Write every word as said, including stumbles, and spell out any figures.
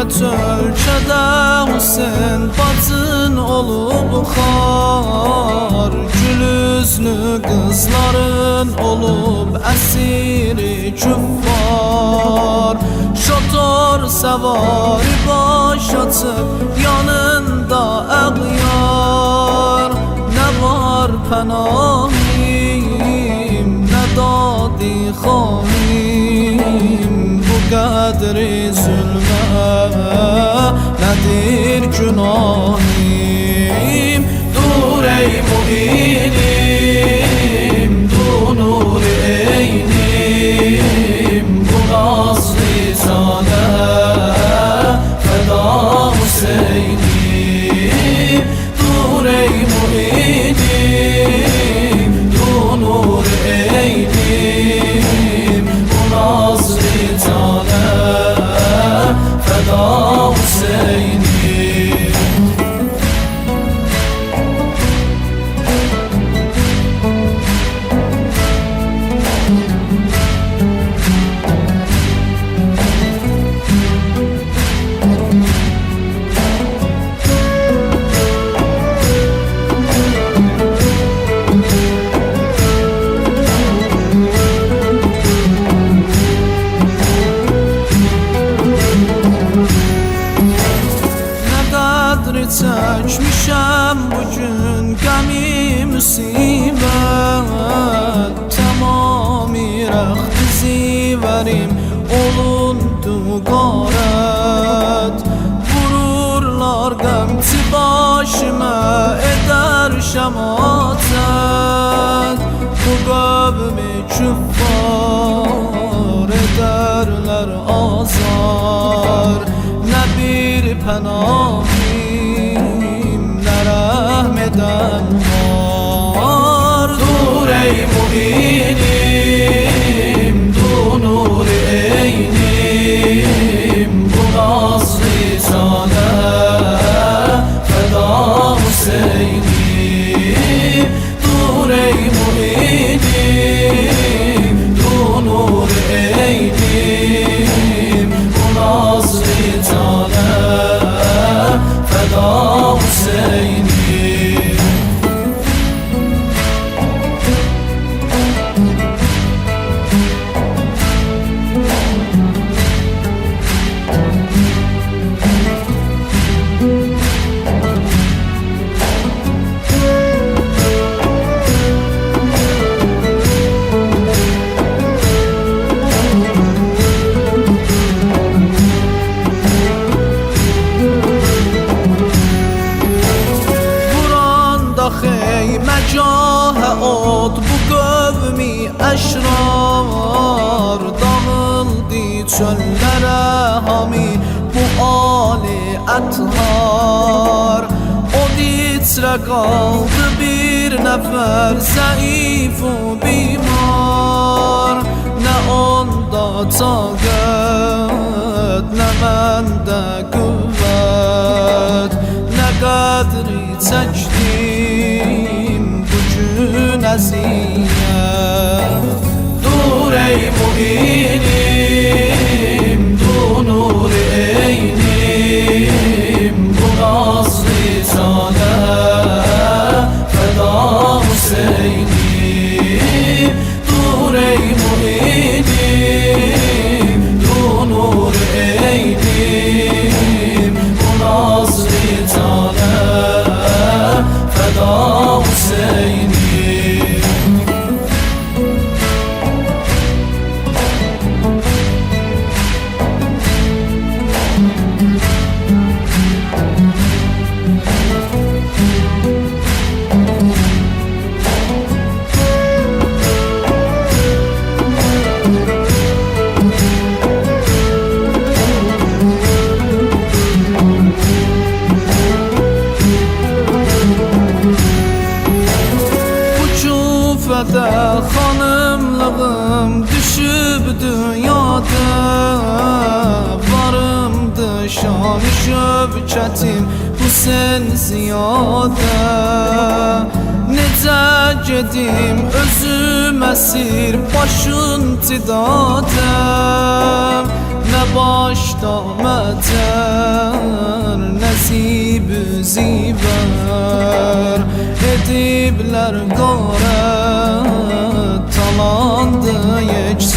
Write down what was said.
Hürmet ölçədə Hüseyin bacın olub xar, gülüzlü qızların olub əsiri küffar. Şotor səvari baş açıb yanında əğyar, nə var pənahim, nə dadi xahim. Bu qədri zülmə nədir günahim? Dur ey muinim, dur nur eynim, bu nazlı zade feda Hüseynim. Dur ey muinim, dur nur eynim, bu nazlı zade feda Hüseynim. Çəkmişəm bugün qəmi müsibət, tamamı rəxti zivərim olundu qarət. Vururlar qəmçi başımə, edər şəmatət. Bu qövmi küffar edərlər azar, nə bir pənahim, nə rəhm edən var. Dur ey muinim, dur nur eynim, bu nazlı zade feda Hüseynim. Dur ey muinim, dur nur eynim, bu nazlı zade feda Hüseynim. Xeyməcahə od bu qövmi əşrar, dağıldı çöllərə hami bu ali əthar. O ditrə qaldı bir nəfər zəif u bimar, nə onda taqət, nə məndə qüvvət, nə qədri çəkdim bugün əziyyət. Dur ey muinim, dur nur eynim, bu nazlı zade feda Hüseynim. Dur ey muinim, dur nur eynim, bu nazlı zade feda Hüseynim. Küfədə xanımlığım düşüb dünyada, varımdı şan-ı şövkətim Hüseyin ziyadə. Necə gedim özüm əsir başın tidadə, ne başta meter Nesib-i ziber Edibler garet Talandı yeç